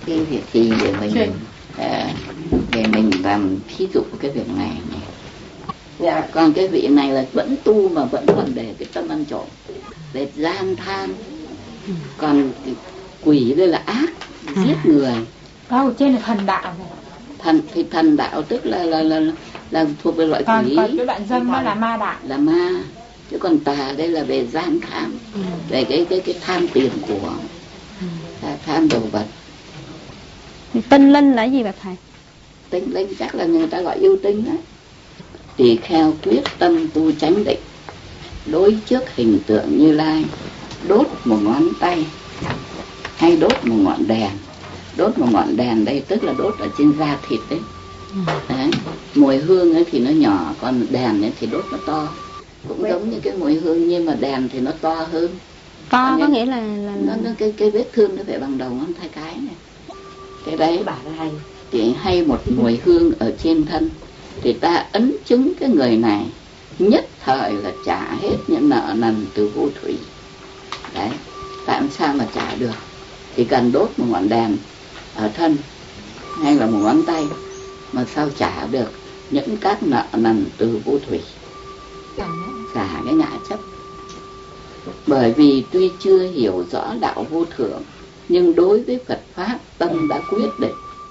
cái việc gì để mình làm thí dụ cái việc này. Dạ. Còn cái vị này là vẫn tu mà vẫn còn để cái tâm ăn trộm, để gian tham. Còn quỷ đây là ác, giết người. Đó, trên là thần đạo này. Thần đạo tức là thuộc về loại quỷ. Còn cái đoạn dâm đó là ma đạo. Là ma. Chứ còn tà đây là về gian tham, về cái tham tiền của, tham đồ vật. Tinh linh là gì bạch thầy? Tinh linh chắc là người ta gọi yêu tinh đó. Tỳ kheo quyết tâm tu chánh định, đối trước hình tượng Như Lai, đốt một ngón tay hay đốt một ngọn đèn. Đốt một ngọn đèn đây tức là đốt ở trên da thịt đấy. Đấy. Mùi hương ấy thì nó nhỏ, còn đèn ấy thì đốt nó to. Cũng giống như cái mùi hương nhưng mà đèn thì nó to hơn. To có nghĩa là nó cái vết thương nó phải bằng đầu ngón tay cái này. Cái đấy thì hay một mùi hương ở trên thân thì ta ấn chứng cái người này nhất thời là trả hết những nợ nần từ vô thủy. Đấy, tại sao mà trả được? Chỉ cần đốt một ngọn đèn ở thân hay là một ngón tay mà sao trả được những các nợ nần từ vô thủy, cả cái ngã chấp. Bởi vì tuy chưa hiểu rõ đạo vô thượng, nhưng đối với Phật Pháp tâm đã quyết định,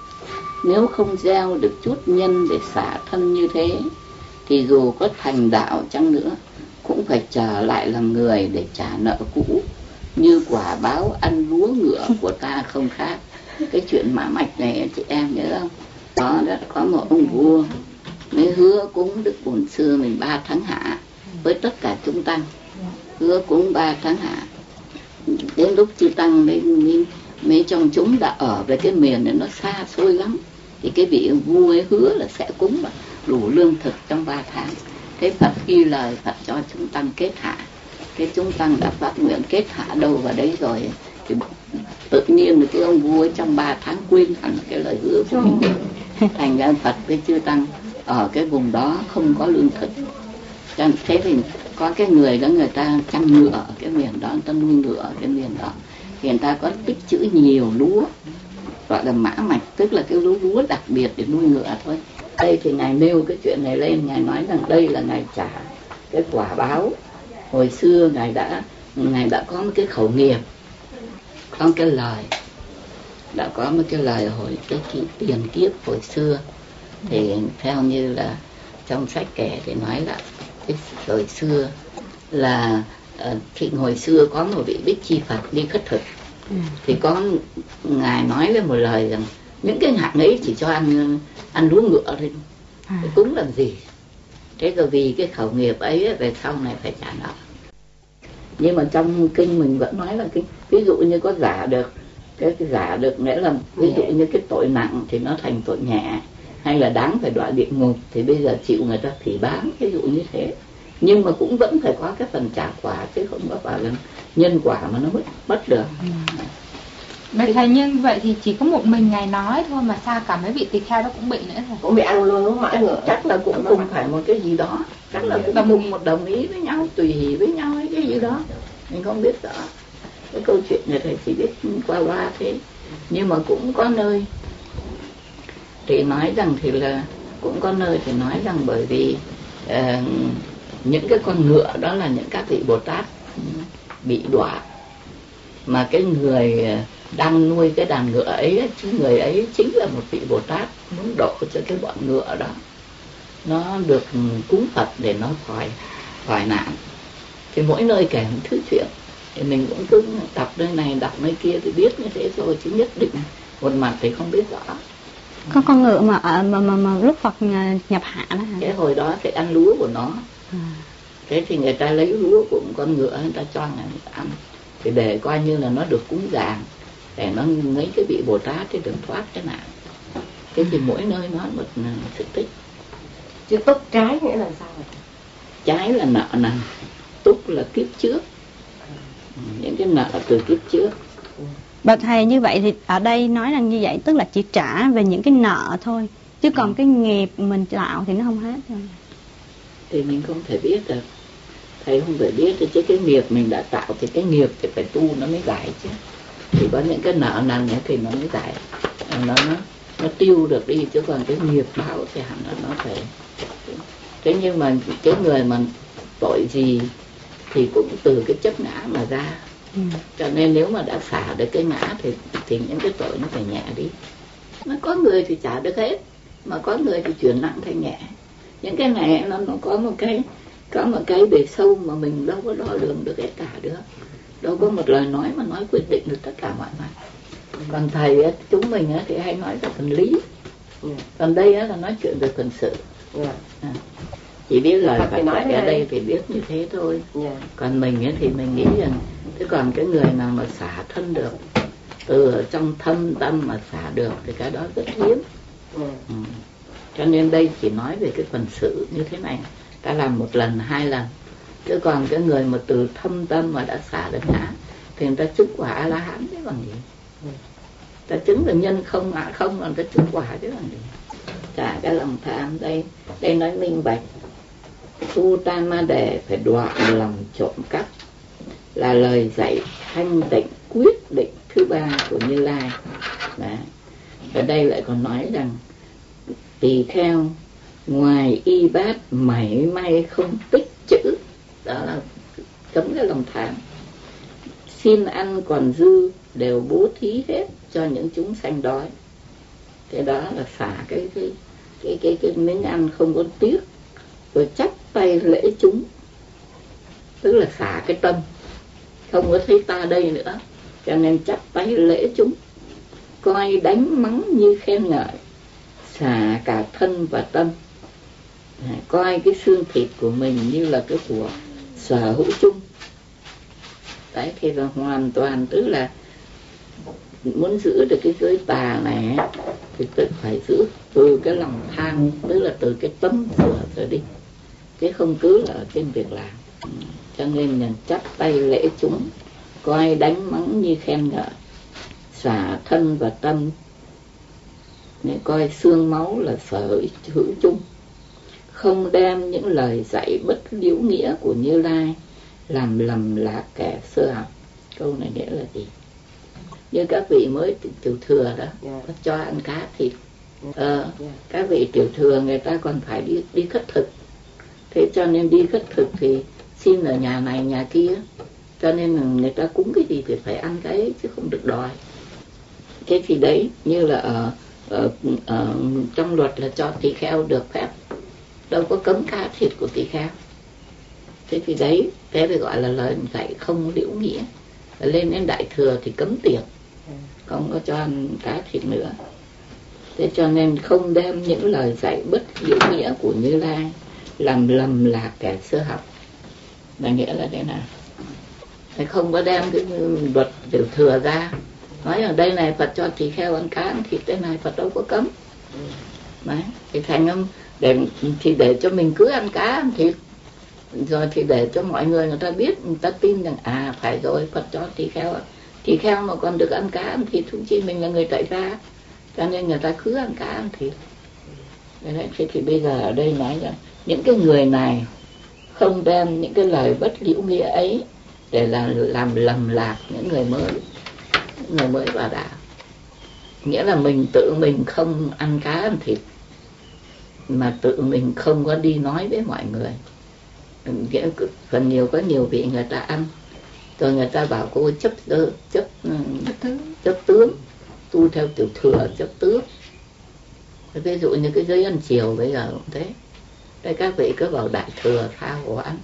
nếu không gieo được chút nhân để xả thân như thế, thì dù có thành đạo chăng nữa cũng phải trở lại làm người để trả nợ cũ, như quả báo ăn lúa ngựa của ta không khác. Cái chuyện mã mạch này chị em nhớ không? Đó đã có một ông vua mới hứa cúng Đức Bổn Sư mình 3 tháng hạ với tất cả chúng tăng, hứa cúng 3 tháng hạ. Đến lúc chư tăng mấy trong chúng đã ở về cái miền này nó xa xôi lắm, thì cái vị vua ấy hứa là sẽ cúng đủ lương thực trong 3 tháng. Thế Phật ghi lời, Phật cho chúng tăng kết hạ. Cái chúng tăng đã phát nguyện kết hạ đâu vào đấy rồi, thì tự nhiên là cái ông vua ấy trong 3 tháng quên hẳn cái lời hứa của mình. Thành ra Phật với chư tăng ở cái vùng đó không có lương thực. Thế thì có cái người đó người ta chăn ngựa ở cái miền đó, người ta nuôi ngựa ở cái miền đó, thì người ta có tích trữ nhiều lúa, gọi là mã mạch, tức là cái lúa đặc biệt để nuôi ngựa thôi. Đây thì Ngài nêu cái chuyện này lên, Ngài nói rằng đây là Ngài trả cái quả báo. Hồi xưa Ngài đã có một cái khẩu nghiệp, có một cái lời, đã có một cái lời hồi cái tiền kiếp hồi xưa. Thì theo như là trong sách kể thì nói là cái hồi xưa là thì hồi xưa có một vị Bích Chi Phật đi khất thực, thì có Ngài nói với một lời rằng những cái hạng ấy chỉ cho ăn lúa ngựa thôi, cúng làm gì. Thế rồi vì cái khẩu nghiệp ấy về sau này phải trả nợ. Nhưng mà trong kinh mình vẫn nói là ví dụ như có giả được, cái giả được nghĩa là ví dụ như cái tội nặng thì nó thành tội nhẹ, hay là đáng phải đọa địa ngục thì bây giờ chịu người ta phỉ báng, ví dụ như thế. Nhưng mà cũng vẫn phải có cái phần trả quả, chứ không có phải là nhân quả mà nó mất được. Vậy thầy, nhưng vậy thì chỉ có một mình Ngài nói thôi mà sao cả mấy vị tỳ kheo đó cũng bị nữa thầy? Cũng bị ăn luôn đúng mãi ngựa. Chắc là cũng cùng phải một cái gì đó, chắc là cũng cùng một đồng ý với nhau, tùy hỷ với nhau hay cái gì đó. Mình không biết rõ. Cái câu chuyện này thầy chỉ biết qua thế. Nhưng mà cũng có nơi thì nói rằng thì là cũng có nơi thì nói rằng bởi vì những cái con ngựa đó là những các vị Bồ Tát bị đọa, mà cái người đang nuôi cái đàn ngựa ấy, chứ người ấy chính là một vị Bồ Tát muốn độ cho cái bọn ngựa đó nó được cúng Phật để nó khỏi nạn. Thì mỗi nơi kể một thứ chuyện, thì mình cũng cứ đọc nơi này đọc nơi kia thì biết như thế thôi, chứ nhất định một mặt thì không biết rõ. Có con ngựa mà lúc Phật nhập hạ đó hả? Cái hồi đó thì ăn lúa của nó. Thế thì người ta lấy lúa của con ngựa, người ta cho người ta ăn, thì để coi như là nó được cúng dường, để nó mấy cái vị Bồ Tát thì được thoát cái nạn. Thế thì mỗi nơi nó một sự tích. Chứ túc trái nghĩa là sao vậy? Trái là nợ nần, túc là kiếp trước, những cái nợ từ kiếp trước. Bạch thầy, như vậy thì ở đây nói rằng như vậy tức là chỉ trả về những cái nợ thôi, chứ còn cái nghiệp mình tạo thì nó không hết rồi. Thì mình không thể biết được, thầy không thể biết được, chứ cái nghiệp mình đã tạo thì cái nghiệp thì phải tu nó mới giải chứ. Thì có những cái nợ nần thì nó mới giải. nó tiêu được đi, chứ còn cái nghiệp báo thì hẳn là nó phải. Thế nhưng mà cái người mà tội gì thì cũng từ cái chấp ngã mà ra. Cho nên nếu mà đã xả được cái ngã thì những cái tội nó phải nhẹ đi. Nó có người thì trả được hết, mà có người thì chuyển nặng thành nhẹ. Những cái này nó có một cái bề sâu mà mình đâu có đo lường được hết cả được. Đâu có một lời nói mà nói quyết định được tất cả mọi mặt. Còn thầy chúng mình thì hay nói về phần lý, còn đây là nói chuyện về phần sự. Chỉ biết lời Phật dạy ở đây thì biết như thế thôi. Còn mình thì mình nghĩ rằng thế còn cái người nào mà xả thân được, từ ở trong thâm tâm mà xả được thì cái đó rất hiếm. Cho nên đây chỉ nói về cái phần sự như thế này, ta làm một lần, 2 lần. Chứ còn cái người mà từ thâm tâm mà đã xả được ngã thì người ta chứng quả A-la-hán chứ còn gì. Ta chứng được nhân không ngã không, còn ta chứng quả chứ còn gì. Cả cái lòng tham đây nói minh bạch. Tu ta ma đề phải đoạn lòng trộm cắp, là lời dạy thanh tịnh quyết định thứ 3 của Như Lai. Đấy. Ở đây lại còn nói rằng tỳ kheo ngoài y bát mảy may không tích chữ, đó là cấm cái lòng tham. Xin ăn còn dư đều bố thí hết cho những chúng sanh đói. Cái đó là xả cái miếng ăn không có tiếc, rồi chắp tay lễ chúng, tức là xả cái tâm, không có thấy ta đây nữa, cho nên chắp tay lễ chúng, coi đánh mắng như khen ngợi, xả cả thân và tâm, coi cái xương thịt của mình như là cái của sở hữu chung. Đấy thì là hoàn toàn, tức là muốn giữ được cái giới tà này thì tức phải giữ từ cái lòng tham, tức là từ cái tâm sửa trở đi, chứ không cứ là ở trên việc làm. Cho nên là chắp tay lễ chúng, coi đánh mắng như khen ngợi, xả thân và tâm, nên coi xương máu là sở hữu chung, không đem những lời dạy bất liễu nghĩa của Như Lai làm lầm lạc kẻ sơ học. Câu này nghĩa là gì? Như các vị mới tiểu thừa đó, cho ăn cá thịt. Các vị tiểu thừa người ta còn phải đi khất thực. Thế cho nên đi khất thực thì xin ở nhà này nhà kia, cho nên là người ta cúng cái gì thì phải ăn cái ấy, chứ không được đòi. Thế thì đấy, như là ở trong luật là cho tỳ kheo được phép, đâu có cấm cá thịt của tỳ kheo. Thế thì đấy, thế thì gọi là lời dạy không liễu nghĩa. Lên đến đại thừa thì cấm tiệc, không có cho ăn cá thịt nữa. Thế cho nên không đem những lời dạy bất liễu nghĩa của Như Lai làm lầm lạc kẻ sơ học. Là nghĩa là thế nào? Thế không có đem cái luật tiểu thừa ra nói ở đây này Phật cho tỳ kheo ăn cá ăn thịt, thế này Phật đâu có cấm. Đấy, thì thành âm để cho mình cứ ăn cá ăn thịt, rồi thì để cho mọi người ta biết, người ta tin rằng phải rồi, Phật cho tỳ kheo mà còn được ăn cá ăn thịt, thậm chí mình là người tại gia, cho nên người ta cứ ăn cá ăn thịt. Đấy, thế thì bây giờ ở đây nói rằng những cái người này không đem những cái lời bất liễu nghĩa ấy để làm lầm lạc những người mới vào đạo. Nghĩa là mình tự mình không ăn cá ăn thịt, mà tự mình không có đi nói với mọi người. Phần nhiều có nhiều vị người ta ăn, rồi người ta bảo cô chấp tướng, tu theo tiểu thừa chấp tướng. Ví dụ như cái giới ăn chiều bây giờ cũng thế. Đây các vị cứ bảo đại thừa tha hồ ăn,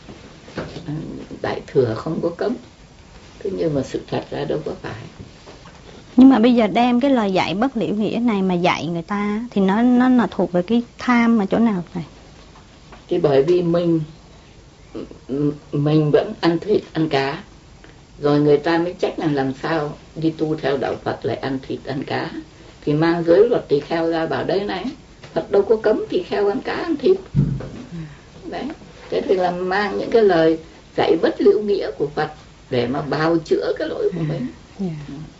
đại thừa không có cấm. Thế nhưng mà sự thật ra đâu có phải. Nhưng mà bây giờ đem cái lời dạy bất liễu nghĩa này mà dạy người ta thì nó là thuộc về cái tham mà chỗ nào này? Thì bởi vì mình vẫn ăn thịt ăn cá, rồi người ta mới trách là làm sao đi tu theo đạo Phật lại ăn thịt ăn cá. Thì mang giới luật tỳ kheo ra bảo đây này, Phật đâu có cấm tỳ kheo ăn cá ăn thịt. Đấy, thế thì là mang những cái lời dạy bất liễu nghĩa của Phật để mà bào chữa cái lỗi của mình.